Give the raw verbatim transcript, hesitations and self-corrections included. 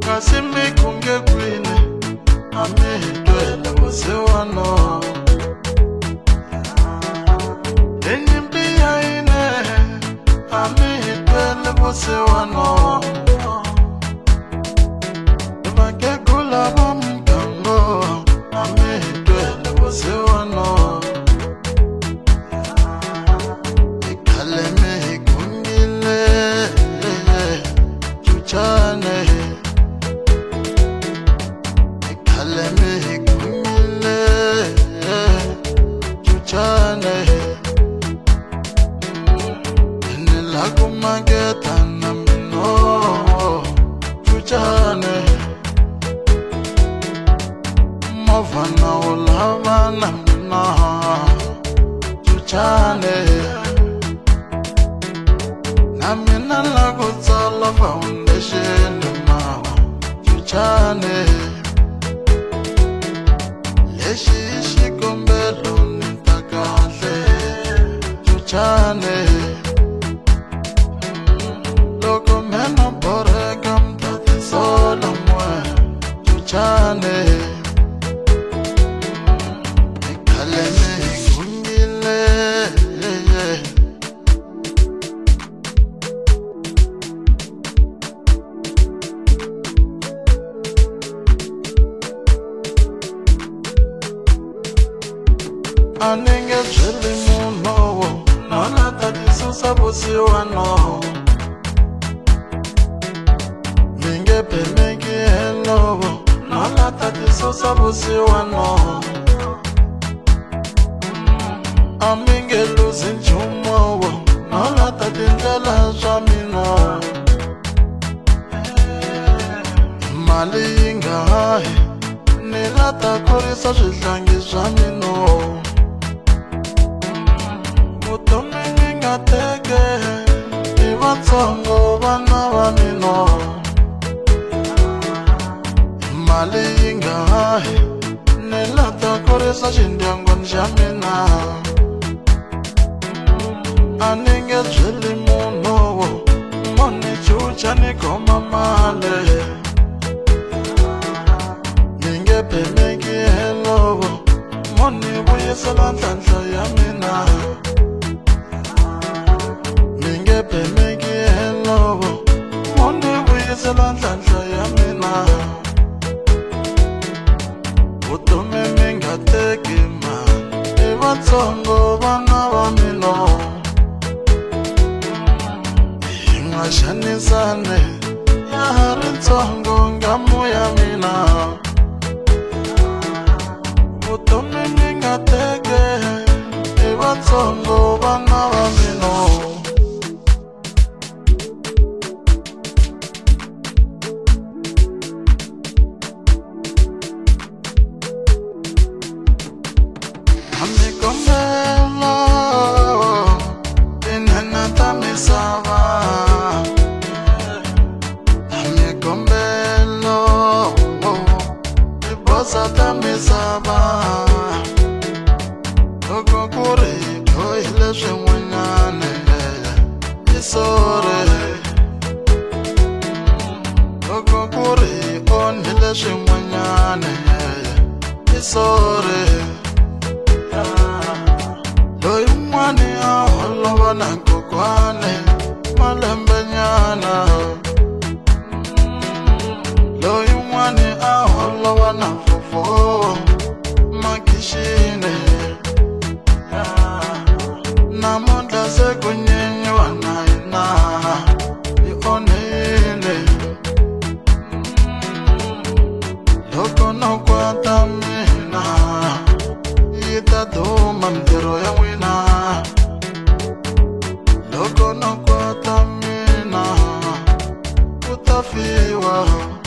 kasi mi kunge kwini ami hitwele vusiwano enyimpi ya ine ami hitwele vusiwano vakekula va mgango ami hitwele vusiwano ikhale mi hi kungile chuchane ikhale mi hi kungile chuchane ene la kumageta na mino chuchane mavana ulava na mina chuchane na mina la kutsala foundation mama chuchane lexi xikombelo ni ta kahle chuchane loko mena boreka mtatisola mwe chuchane ikhale mi hi kungile aninge byeli munowo nona tatisusa vusiwano minge pemeki helovo nona tatisusa vusiwano aminge luzi nchumowo nona tatindlela swa mino mali yi nga hayi ni la ta kurisa swihlangi swa mino vutomi ni nga teke i vatsongo vana va mino mali yi nga hayi ni la ta kurisa xindyangwani xa mina a ni nge byeli munhuwo mo ni chucha ni khoma mali ni nge pemeki helovo mo ni vuyisela ntlhantlha ya mina pemeki helovo mo ni vuyisela ntlhantlha ya mina vutomi mi nga teki ma i vatsongo vana va mino hi nga xanisane ya ha ri ntsongo ngamu ya mina vutomi mi nga teke i vatsongo vana va mino Amikombelo, inena ta misava. Amikombelo, ibosa ta misava. Loko ku ri dyohile swin'wanyane, isore. Loko ku ri onhile swin'wanyane, isore. Loyi un'wani a holova na kokwane malembe nyana loyi un'wani a holova na fofo makixini namuntlha se ku nyenyiwa na hina yi onhile loko no kwata mina yi ta duma mintirho ya n'wina loko no kwata mina ku ta fiwa